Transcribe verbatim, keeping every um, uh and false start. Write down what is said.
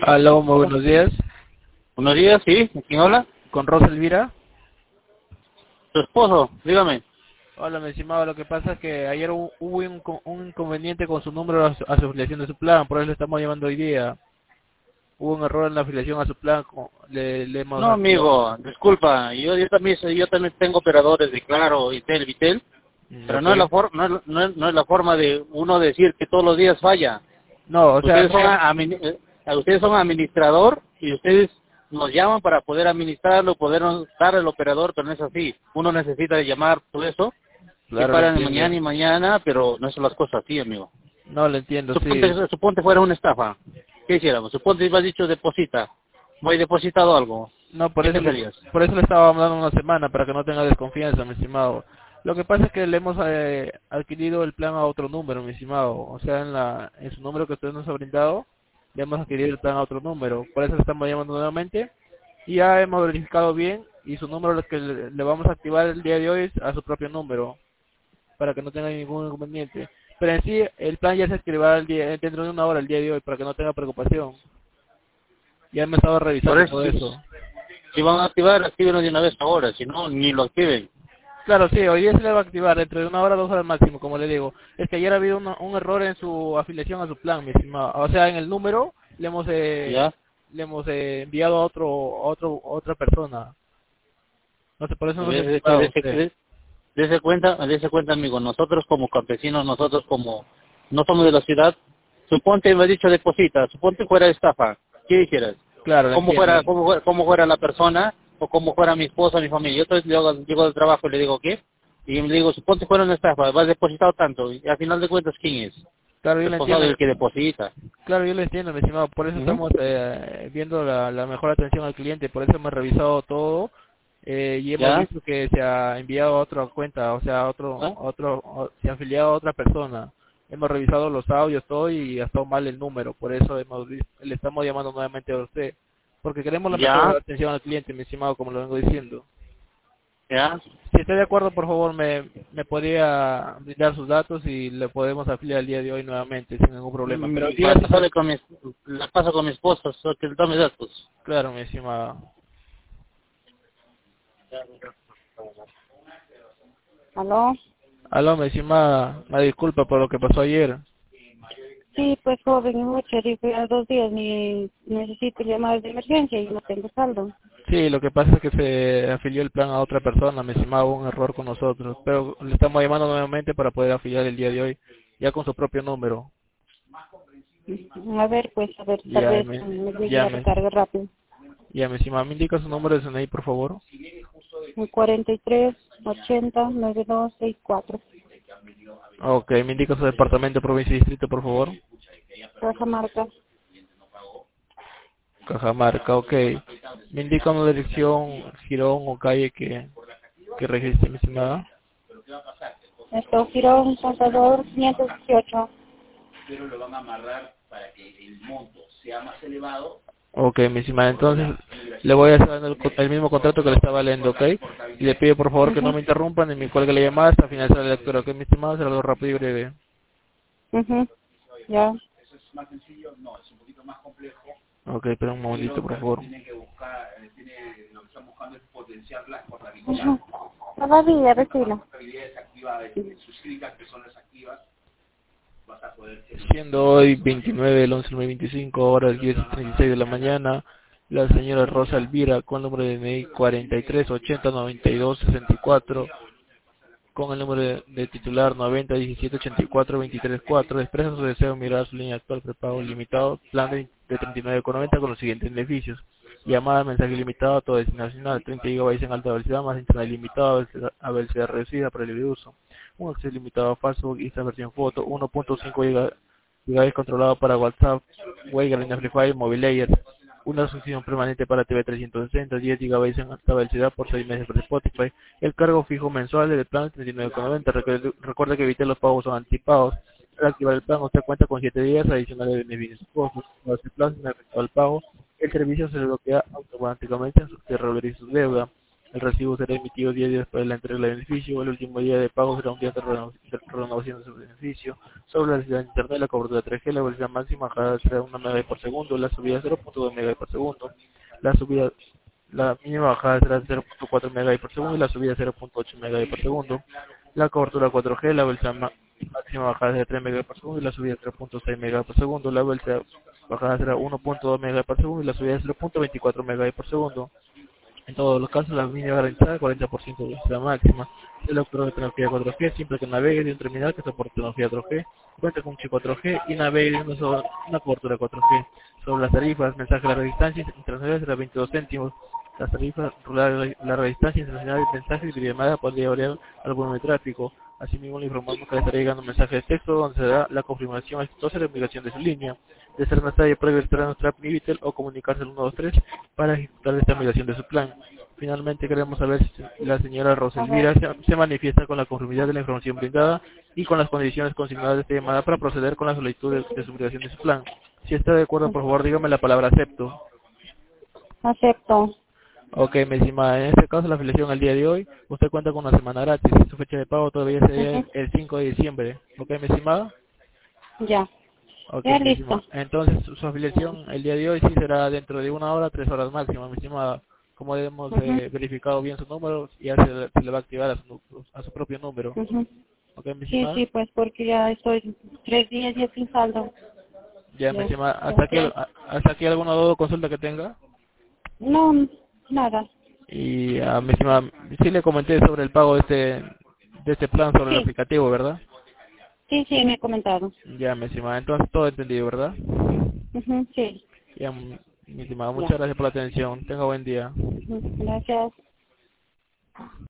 Aló, muy buenos días. Buenos días, sí. ¿Quién habla? ¿Con Rosa Elvira? Su esposo, dígame. Hola, mi estimado. Lo que pasa es que ayer hu- hubo un, co- un inconveniente con su número a su, a su afiliación de su plan, por eso le estamos llamando hoy día. Hubo un error en la afiliación a su plan, co- le, le hemos No, activado. amigo, disculpa. Yo, yo también soy- yo también tengo operadores de Claro, Itel, Vitel, Mm, pero Ok. no es la forma no es, no es, no es la forma de uno decir que todos los días falla. No, o sea, Ustedes son mira, a- admin- eh, ustedes son administrador y ustedes nos llaman para poder administrarlo, poder dar el operador, pero no es así. Uno necesita llamar todo eso y claro, lo para mañana entiendo. y mañana, pero no son las cosas así, amigo. No, lo entiendo, Suponte, sí. suponte fuera una estafa. ¿Qué hiciéramos? Suponte me has dicho deposita. Voy depositado algo. No, por ¿Qué eso, le- pensarías? por eso le estaba dando una semana, para que no tenga desconfianza, mi estimado. Lo que pasa es que le hemos eh, adquirido el plan a otro número, mi estimado. O sea, en, la, en su número que usted nos ha brindado, le hemos adquirido el plan a otro número. Por eso le estamos llamando nuevamente. Y ya hemos verificado bien, y su número que le, le vamos a activar el día de hoy es a su propio número, para que no tenga ningún inconveniente. Pero en sí, el plan ya se activará el día, dentro de una hora el día de hoy, para que no tenga preocupación. Ya hemos estado Por revisando eso, todo si, eso. si van a activar, actívenlo de una vez ahora. Si no, ni lo activen. Claro, sí, hoy día se le va a activar dentro de una hora, dos horas máximo, como le digo. Es que ayer ha habido una- un error en su afiliación a su plan, mi estimado. O sea, en el número le hemos eh, ¿Ya? le hemos eh, enviado a otro, a otro, a otra persona. No sé, por eso no se ha Dese, activado usted. dese, dese cuenta, dese cuenta, amigo. Nosotros como campesinos, nosotros como no somos de la ciudad, suponte me has dicho deposita, suponte fuera estafa. ¿Qué dijeras? Claro, lo Cómo entiendo. fuera, cómo, fuera- cómo fuera la persona o cómo fuera mi esposa, mi familia. Yo entonces llego, llego del trabajo y le digo, ¿qué? Y le digo, suponte fuera una estafa, vas depositado tanto. Y al final de cuentas, ¿quién es? Claro, yo lo Responsable entiendo. del que deposita. Claro, yo lo entiendo, mi estimado. Por eso Ujú. estamos eh, viendo la, la mejor atención al cliente. Por eso hemos revisado todo eh, y hemos ¿Ya? visto que se ha enviado a otra cuenta, o sea, a otro, ¿Ah? a otro, o- se ha afiliado a otra persona. Hemos revisado los audios, todo y ha estado mal el número. Por eso hemos vis- le estamos llamando nuevamente a usted. Porque queremos la mejor ¿Ya? atención al cliente, mi estimado, como lo vengo diciendo. ¿Ya? Si está de acuerdo, por favor, me, me podría brindar sus datos y le podemos afiliar el día de hoy nuevamente sin ningún problema. Pero Mm, dígase, Para pasarle con mi, la paso con mi esposa, solo que dame datos. claro, mi estimado. ¿Aló? Aló, mi estimada, me disculpa por lo que pasó ayer. Sí, pues joven, mucho, dice a dos días, ni necesito llamadas de emergencia y no tengo saldo. Sí, lo que pasa es que se afilió el plan a otra persona, mi estimado, hubo un error con nosotros. Pero le estamos llamando nuevamente para poder afiliar el día de hoy, ya con su propio número. A ver, pues, a ver, tal Ya vez me, me llegue ya la me, recarga rápido. ya mi estimada, me indica su número de C N I, por favor. cuarenta y tres, ochenta, noventa y dos, sesenta y cuatro. Ok, me indica su departamento, provincia y distrito, por favor. Cajamarca. Cajamarca, ok. Me indica una dirección, girón o calle que, que registre, mi estimada. Esto, Girón, Contador, quinientos dieciocho. Ok, mi estimada, entonces le voy a hacer el, co- el mismo contrato que le estaba leyendo, ok. Y le pido por favor que no Mhm, me interrumpan ni me cuelgue la llamada hasta finalizar la lectura, ok, mi estimado, será algo rápido y breve. mhm, ya. Ok, espera un momentito, por favor. Ujú. Todavía, vecino. Siendo hoy veintinueve del once del dos mil veinticinco, horas diez y treinta y seis de la mañana, la señora Rosa Elvira, con el número de D N I cuarenta y tres ochenta noventa y dos sesenta y cuatro, con el número de, de titular noventa diecisiete ochenta y cuatro veintitrés cuatro, expresa su deseo de mirar su línea actual prepago limitado, plan de, de treinta y nueve con noventa con los siguientes beneficios: llamada, mensaje ilimitado a todo destino nacional, treinta gigabytes en alta velocidad, más internet ilimitado a velocidad a velocidad reducida para el libre uso, un acceso limitado a Facebook y esta versión foto, uno punto cinco gigabytes controlado para WhatsApp, Wayland, Free Fire, Mobile Layer, una suscripción permanente para T V trescientos sesenta, diez gigabytes en alta velocidad por seis meses por Spotify, el cargo fijo mensual del plan treinta y nueve con noventa. Recuerde, recuerda que evite los pagos son anticipados. Al activar el plan, usted cuenta con siete días adicionales de beneficios. Por el plan sin efecto al pago, el servicio se le bloquea automáticamente en su que revalorice su deuda. El recibo será emitido diez días después de la entrega del beneficio. El último día de pago será un día de reno- de renovación de su beneficio. Sobre la velocidad de internet, la cobertura tres G, la velocidad máxima bajada será uno megabytes por segundo, la subida cero punto dos megabytes por segundo. La subida, la mínima bajada será cero punto cuatro megabytes por segundo y la subida cero punto ocho megabytes por segundo. La cobertura cuatro G, la velocidad ma- máxima bajada será tres megabytes por segundo y la subida cero punto seis megabytes por segundo. La velocidad bajada será uno punto dos megabytes por segundo y la subida cero punto veinticuatro megabytes por segundo. En todos los casos, la mínima garantizada cuarenta por ciento de velocidad máxima. El operador de tecnología cuatro G siempre que navegue de un terminal que soporte tecnología cuatro G, cuenta con un chip cuatro G y navegue de una, sola- una cobertura cuatro G. Sobre las tarifas, mensaje a larga distancia internacional será veintidós céntimos. Las tarifas rurales a larga distancia internacional, mensajes y videollamada podría variar al volumen de tráfico. Asimismo, le informamos que le estará llegando un mensaje de texto donde se dará la confirmación exitosa de la ubicación de su línea. De ser necesario previo estar en nuestra app Nibitel o comunicarse al uno dos tres para ejecutar esta migración de su plan. Finalmente, queremos saber si la señora Roselvira se, se manifiesta con la conformidad de la información brindada y con las condiciones consignadas de esta llamada para proceder con la solicitud de, de su migración de su plan. Si está de acuerdo, por favor, dígame la palabra acepto. Acepto. Ok, mi estimada, en este caso la afiliación al día de hoy, usted cuenta con una semana gratis y su fecha de pago todavía sería Ujú. el cinco de diciembre. Ok, mi estimada. Ya. Ok, Ya mi estimada. listo. Entonces, su, su afiliación el día de hoy sí será dentro de una hora, tres horas máxima, mi estimada. Como hemos Ujú. eh, verificado bien su número, ya se, le se le va a activar a su, a su propio número. Ujú. Ok, mi Sí, estimada. sí, pues porque ya estoy tres días ya sin saldo. Ya, mi Ya, estimada. ya ¿Hasta aquí, tres. a- hasta aquí alguna duda o consulta que tenga? No, nada. Y a mi estimada, sí le comenté sobre el pago de este, de este plan sobre el Sí, aplicativo, ¿verdad? sí, sí, me he comentado. Ya, mi estimada. Entonces, todo entendido, ¿verdad? Ujú, sí, Ya, mi estimada, ya. muchas gracias por la atención. Tenga buen día. Ujú, gracias.